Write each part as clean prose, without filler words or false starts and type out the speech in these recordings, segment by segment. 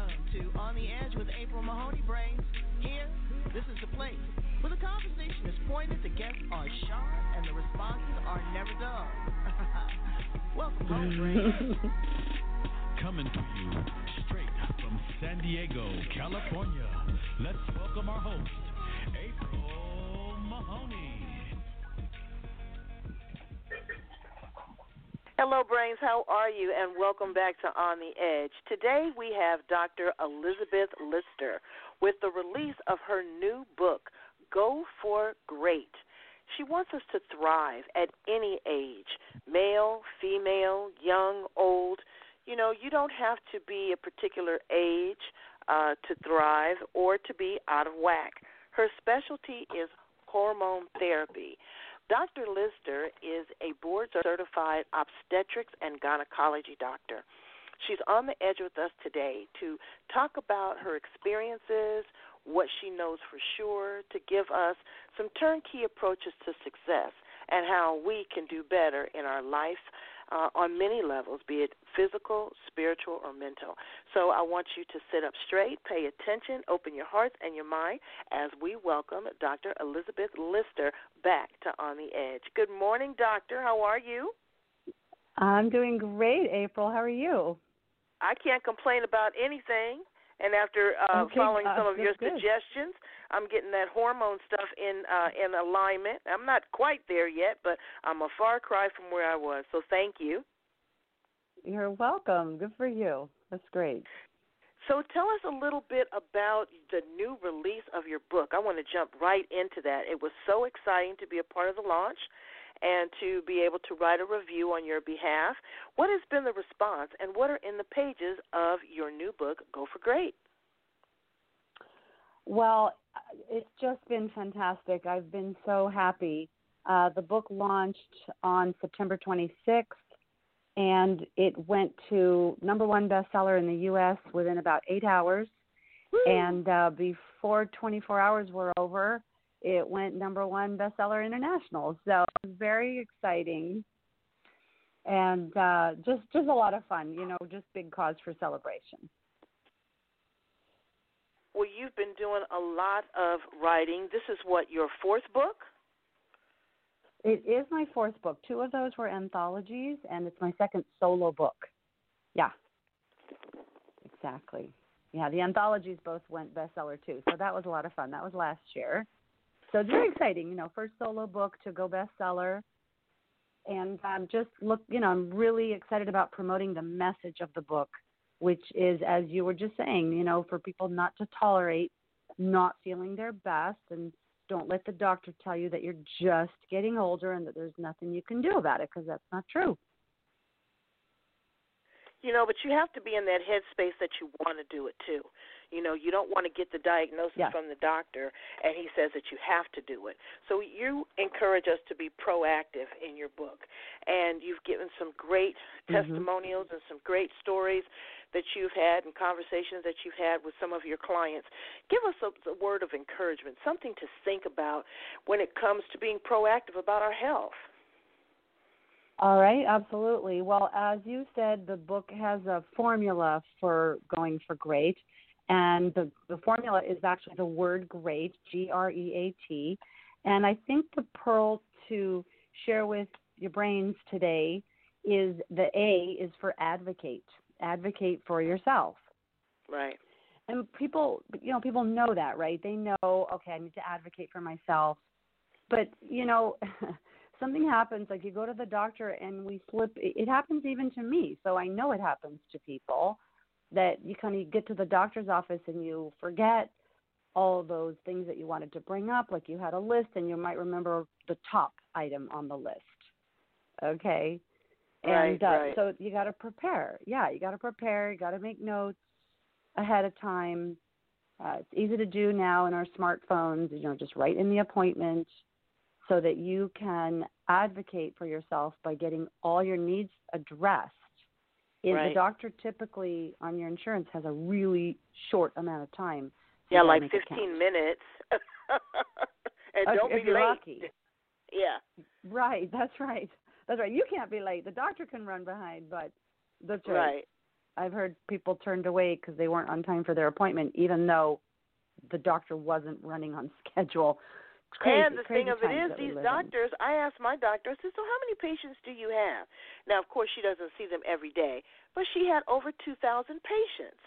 to On the Edge with April Mahoney Brains. Here, this is the place where the conversation is pointed, the guests are sharp, and the responses are never dull. Welcome home, Brains. Coming to you straight from San Diego, California. Let's welcome our host, April Mahoney. Hello, Brains. How are you? And welcome back to On the Edge. Today we have Dr. Elizabeth Lister with the release of her new book, Go for Great. She wants us to thrive at any age, male, female, young, old. You know, you don't have to be a particular age to thrive or to be out of whack. Her specialty is hormone therapy. Dr. Lister is a board-certified obstetrics and gynecology doctor. She's on the edge with us today to talk about her experiences, what she knows for sure, to give us some turnkey approaches to success and how we can do better in our life on many levels, be it physical, spiritual, or mental. So I want you to sit up straight, pay attention, open your hearts and your mind as we welcome Dr. Elizabeth Lister back to On the Edge. Good morning, doctor. How are you? I'm doing great, April. How are you? I can't complain about anything. And after following some of your suggestions, I'm getting that hormone stuff in alignment. I'm not quite there yet, but I'm a far cry from where I was. So thank you. You're welcome. Good for you. That's great. So tell us a little bit about the new release of your book. I want to jump right into that. It was so exciting to be a part of the launch and to be able to write a review on your behalf. What has been the response, and what are in the pages of your new book, Go for Great? Well, it's just been fantastic. I've been so happy. The book launched on September 26th, and it went to #1 bestseller in the U.S. within about 8 hours. Woo! And before 24 hours were over, it went #1 bestseller international. So it was very exciting and just a lot of fun, you know, just big cause for celebration. Well, you've been doing a lot of writing. This is what, your fourth book? It is my fourth book. 2 of those were anthologies, and it's my second solo book. Yeah, exactly. Yeah, the anthologies both went bestseller too, so that was a lot of fun. That was last year. So it's very exciting, you know, first solo book to go bestseller. And I'm really excited about promoting the message of the book, which is, as you were just saying, you know, for people not to tolerate not feeling their best, and don't let the doctor tell you that you're just getting older and that there's nothing you can do about it, because that's not true. You know, but you have to be in that headspace that you want to do it too. You know, you don't want to get the diagnosis from the doctor and he says that you have to do it. So you encourage us to be proactive in your book. And you've given some great testimonials and some great stories that you've had and conversations that you've had with some of your clients. Give us a word of encouragement, something to think about when it comes to being proactive about our health. All right, absolutely. Well, as you said, the book has a formula for going for great, and the formula is actually the word great, GREAT. And I think the pearl to share with your brains today is the A is for advocate. Advocate for yourself. Right. And people know that, right? They know, okay, I need to advocate for myself. But, you know, something happens, like you go to the doctor and we slip. It happens even to me, so I know it happens to people, that you kind of get to the doctor's office and you forget all those things that you wanted to bring up, like you had a list and you might remember the top item on the list, okay? And right. So you got to prepare. Yeah, you got to prepare. You got to make notes ahead of time. It's easy to do now in our smartphones, you know, just write in the appointment, so that you can advocate for yourself by getting all your needs addressed. The doctor typically on your insurance has a really short amount of time. Yeah, like 15 minutes. And don't if be you're late. Lucky. Yeah. Right, that's right. That's right. You can't be late. The doctor can run behind, but that's right. Right. I've heard people turned away because they weren't on time for their appointment, even though the doctor wasn't running on schedule. It's crazy, and the thing of it is, these doctors, I asked my doctor, I said, so how many patients do you have? Now, of course, she doesn't see them every day, but she had over 2,000 patients.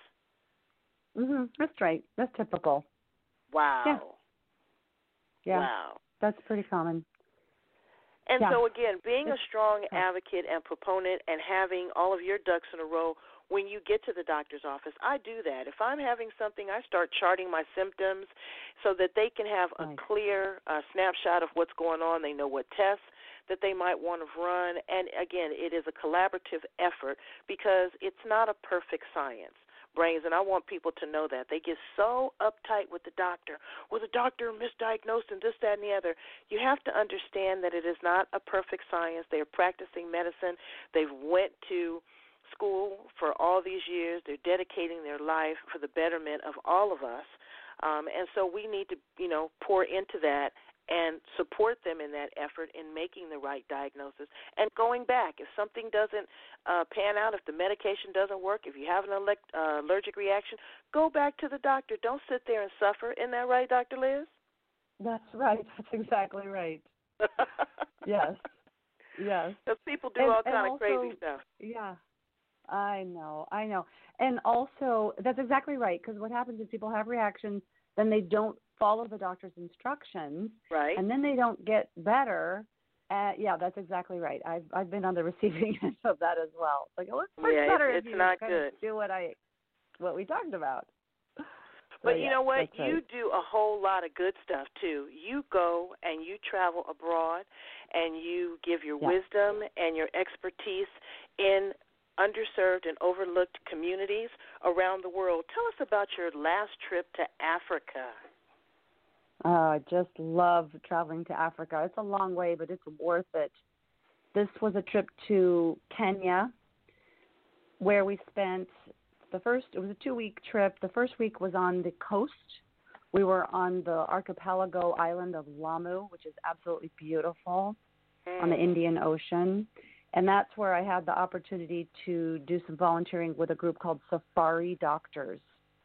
That's right. That's typical. Wow. Yeah. Wow. That's pretty common. And so, again, being a strong advocate and proponent and having all of your ducks in a row when you get to the doctor's office, I do that. If I'm having something, I start charting my symptoms so that they can have a clear snapshot of what's going on. They know what tests that they might want to run. And, again, it is a collaborative effort because it's not a perfect science. Brains, and I want people to know that. They get so uptight with the doctor. Well, the doctor misdiagnosed and this, that, and the other. You have to understand that it is not a perfect science. They are practicing medicine. They've went to school for all these years. They're dedicating their life for the betterment of all of us. And so we need to, pour into that and support them in that effort in making the right diagnosis. And going back, if something doesn't pan out, if the medication doesn't work, if you have an allergic reaction, go back to the doctor. Don't sit there and suffer. Isn't that right, Dr. Liz? That's right. That's exactly right. Yes. Yes. Because people do all kind of crazy stuff. Yeah. I know. And also, that's exactly right, because what happens is people have reactions, then they don't follow the doctor's instructions, right? And then they don't get better. Yeah, that's exactly right. I've been on the receiving end of that as well. It's like, it looks much better if you not kind good. of do what we talked about. But you know what? You do a whole lot of good stuff, too. You go and you travel abroad, and you give your wisdom and your expertise in underserved and overlooked communities around the world. Tell us about your last trip to Africa. I just love traveling to Africa. It's a long way, but it's worth it. This was a trip to Kenya where we spent it was a 2-week trip. The first week was on the coast. We were on the archipelago island of Lamu, which is absolutely beautiful on the Indian Ocean. And that's where I had the opportunity to do some volunteering with a group called Safari Doctors.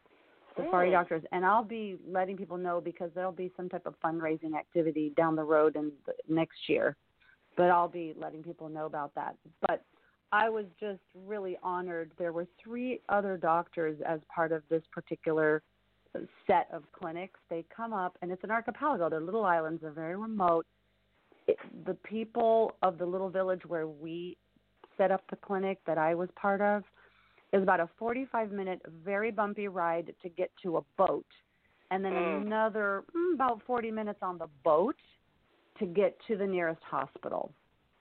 And I'll be letting people know because there'll be some type of fundraising activity down the road in the next year. But I'll be letting people know about that. But I was just really honored. There were 3 other doctors as part of this particular set of clinics. They come up, and it's an archipelago. They're little islands. They're very remote. The people of the little village where we set up the clinic that I was part of, is about a 45-minute, very bumpy ride to get to a boat, and then another about 40 minutes on the boat to get to the nearest hospital.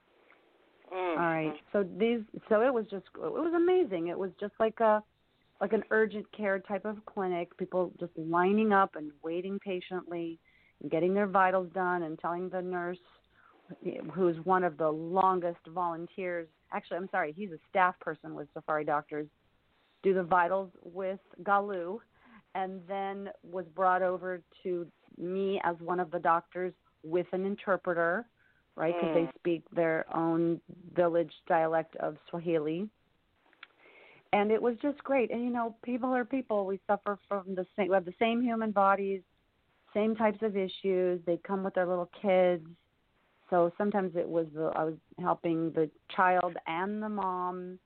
All right. So it was amazing. It was just like an urgent care type of clinic. People just lining up and waiting patiently, and getting their vitals done, and telling the nurse, who's one of the longest volunteers. Actually, I'm sorry, he's a staff person with Safari Doctors, do the vitals with Galu, and then was brought over to me as one of the doctors with an interpreter, right, because they speak their own village dialect of Swahili. And it was just great. And, people are people. We suffer from we have the same human bodies, same types of issues. They come with their little kids. So sometimes I was helping the child and the mom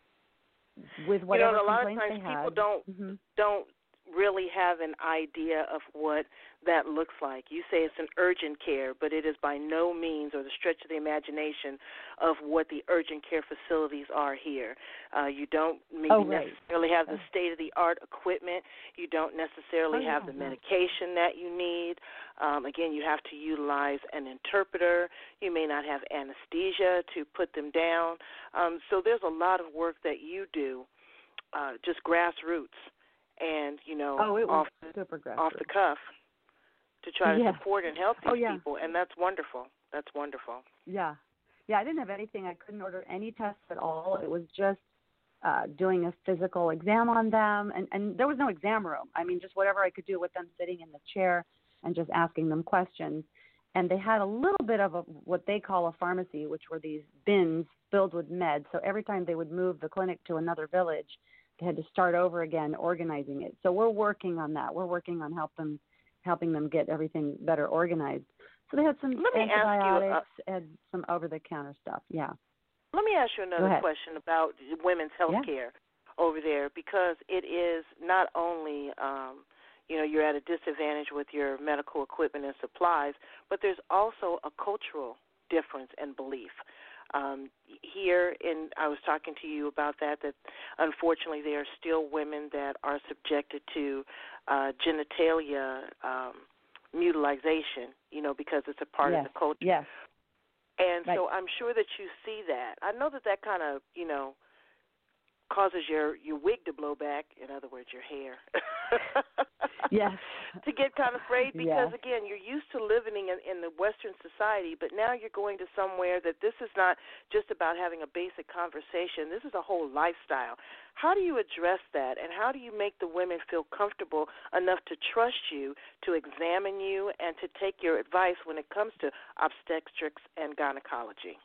with whatever complaints they had. A lot of times people don't really have an idea of what that looks like. You say it's an urgent care, but it is by no means or the stretch of the imagination of what the urgent care facilities are here. You don't necessarily have the state-of-the-art equipment. You don't necessarily have the medication that you need. Again, you have to utilize an interpreter. You may not have anesthesia to put them down. So there's a lot of work that you do, just grassroots. And, off the cuff to try to support and help these people. And that's wonderful. That's wonderful. Yeah. Yeah, I didn't have anything. I couldn't order any tests at all. It was just doing a physical exam on them. And there was no exam room. I mean, just whatever I could do with them sitting in the chair and just asking them questions. And they had a little bit of what they call a pharmacy, which were these bins filled with meds. So every time they would move the clinic to another village, had to start over again organizing it. So we're working on that. We're working on helping them get everything better organized. So they had some antibiotics and some over-the-counter stuff. Yeah. Let me ask you another question about women's health care over there, because it is not only, you're at a disadvantage with your medical equipment and supplies, but there's also a cultural difference and belief. I was talking to you about that unfortunately there are still women that are subjected to genitalia mutilization, because it's a part of the culture. Yes. And so I'm sure that you see that. I know that kind of, causes your wig to blow back, in other words, your hair. Yes. To get kind of frayed because, again, you're used to living in the Western society, but now you're going to somewhere that this is not just about having a basic conversation. This is a whole lifestyle. How do you address that, and how do you make the women feel comfortable enough to trust you, to examine you, and to take your advice when it comes to obstetrics and gynecology?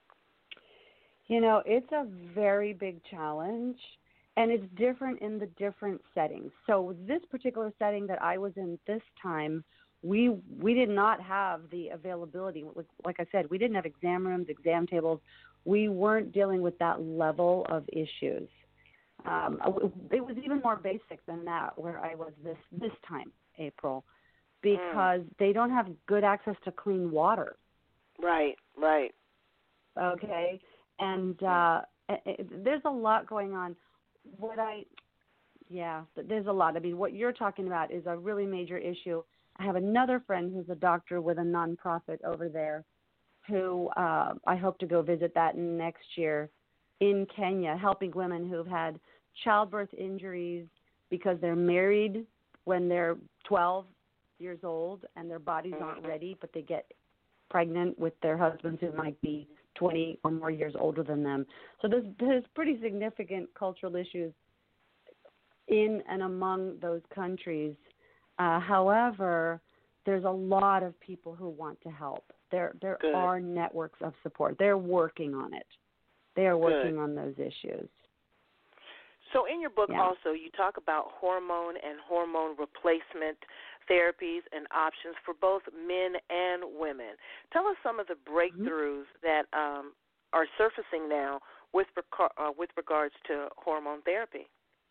It's a very big challenge, and it's different in the different settings. So this particular setting that I was in this time, we did not have the availability. Like I said, we didn't have exam rooms, exam tables. We weren't dealing with that level of issues. It was even more basic than that where I was this time, April, because they don't have good access to clean water. Right. Okay. And there's a lot going on. There's a lot. I mean, what you're talking about is a really major issue. I have another friend who's a doctor with a nonprofit over there who I hope to go visit that next year in Kenya, helping women who've had childbirth injuries because they're married when they're 12 years old and their bodies aren't ready, but they get pregnant with their husbands who might be 20 or more years older than them. So there's pretty significant cultural issues in and among those countries. However, there's a lot of people who want to help. There are networks of support. They're working on it. They are working on those issues. So in your book also, you talk about hormone and hormone replacement therapies and options for both men and women. Tell us some of the breakthroughs that are surfacing now with regards to hormone therapy.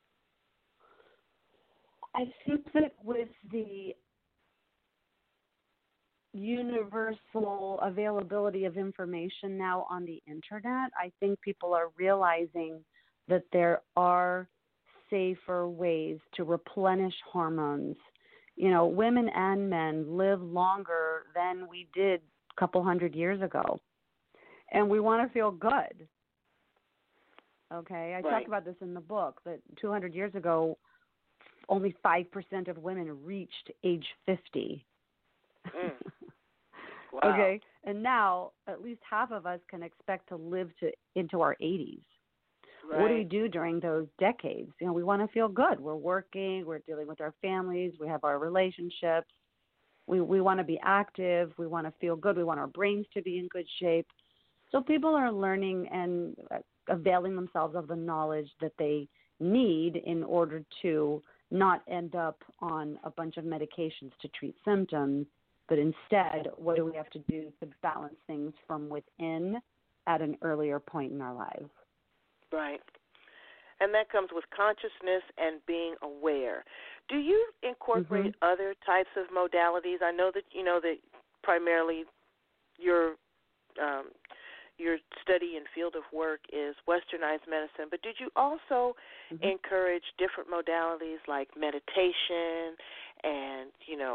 I think that with the universal availability of information now on the internet, I think people are realizing that there are safer ways to replenish hormones. Women and men live longer than we did a couple hundred years ago, and we want to feel good. Okay, I talk about this in the book, that 200 years ago, only 5% of women reached age 50. Wow. Okay, and now at least half of us can expect to live into our 80s. Right. What do we do during those decades? We want to feel good. We're working. We're dealing with our families. We have our relationships. We want to be active. We want to feel good. We want our brains to be in good shape. So people are learning and availing themselves of the knowledge that they need in order to not end up on a bunch of medications to treat symptoms, but instead, what do we have to do to balance things from within at an earlier point in our lives? Right. And that comes with consciousness and being aware. Do you incorporate other types of modalities? I know that that primarily your study and field of work is westernized medicine, but did you also encourage different modalities like meditation and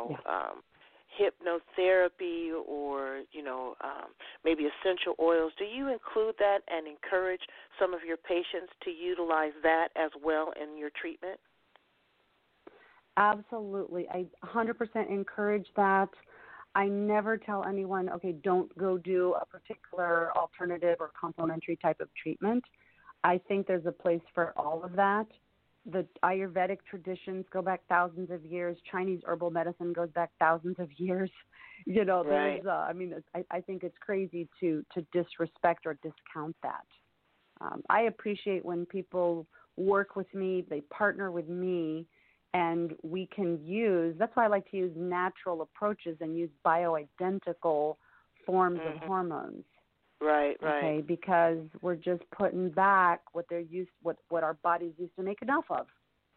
hypnotherapy or maybe essential oils? Do you include that and encourage some of your patients to utilize that as well in your treatment? Absolutely. I 100% encourage that. I never tell anyone, okay, don't go do a particular alternative or complementary type of treatment. I think there's a place for all of that. The Ayurvedic traditions go back thousands of years. Chinese herbal medicine goes back thousands of years. There's, I think it's crazy to disrespect or discount that. I appreciate when people work with me, they partner with me, and we can use, that's why I like to use natural approaches and use bioidentical forms of hormones. Right. Okay, because we're just putting back what our bodies used to make enough of.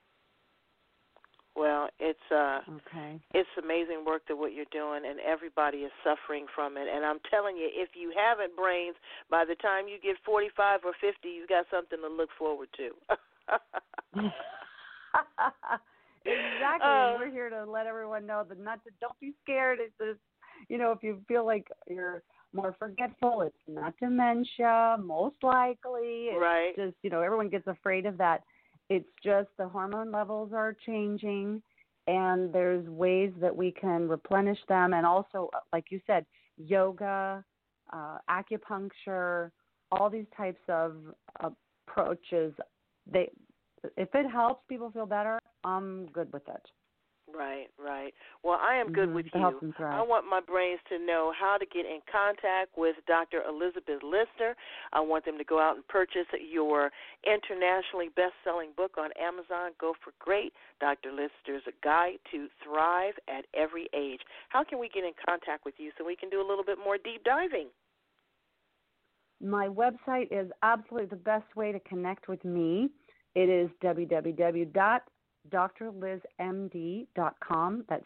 Well, it's amazing work that what you're doing, and everybody is suffering from it. And I'm telling you, if you haven't brains, by the time you get 45 or 50, you've got something to look forward to. Exactly. And we're here to let everyone know that don't be scared. It's just, if you feel like you're more forgetful, it's not dementia, most likely. It's just, everyone gets afraid of that. It's just the hormone levels are changing, and there's ways that we can replenish them. And also, like you said, yoga, acupuncture, all these types of approaches, if it helps people feel better, I'm good with it. Right. Well, I am good with you. I want my brains to know how to get in contact with Dr. Elizabeth Lister. I want them to go out and purchase your internationally best-selling book on Amazon, Go for Great, Dr. Lister's Guide to Thrive at Every Age. How can we get in contact with you so we can do a little bit more deep diving? My website is absolutely the best way to connect with me. It is www.drlizmd.com. That's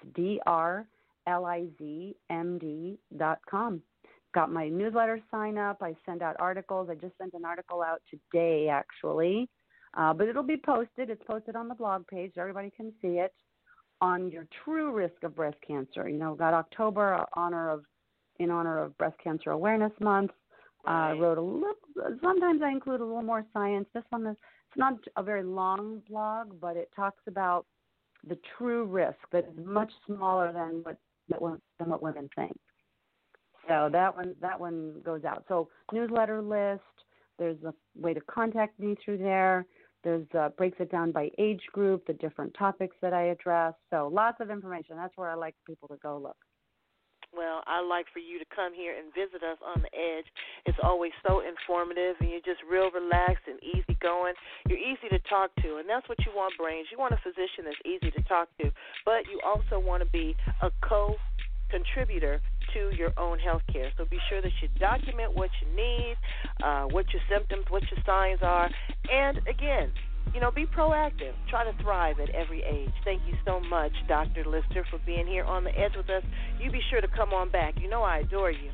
DRLIZMD.com. Got my newsletter sign up. I send out articles. I just sent an article out today, actually. But it'll be posted. It's posted on the blog page. Everybody can see it on your true risk of breast cancer. Got October in honor of Breast Cancer Awareness Month. I wrote sometimes I include a little more science. This one is, it's not a very long blog, but it talks about the true risk that is much smaller than what women think. So that one goes out. So newsletter list. There's a way to contact me through there. There's breaks it down by age group, the different topics that I address. So lots of information. That's where I like people to go look. Well, I like for you to come here and visit us on the Edge. It's always so informative, and you're just real relaxed and easygoing. You're easy to talk to, and that's what you want, brains. You want a physician that's easy to talk to, but you also want to be a co-contributor to your own health care. So be sure that you document what you need, what your symptoms, what your signs are, and, again, be proactive. Try to thrive at every age. Thank you so much, Dr. Lister, for being here on the Edge with us. You be sure to come on back. I adore you.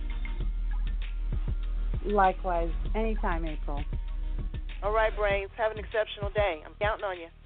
Likewise. Anytime, April. All right, brains. Have an exceptional day. I'm counting on you.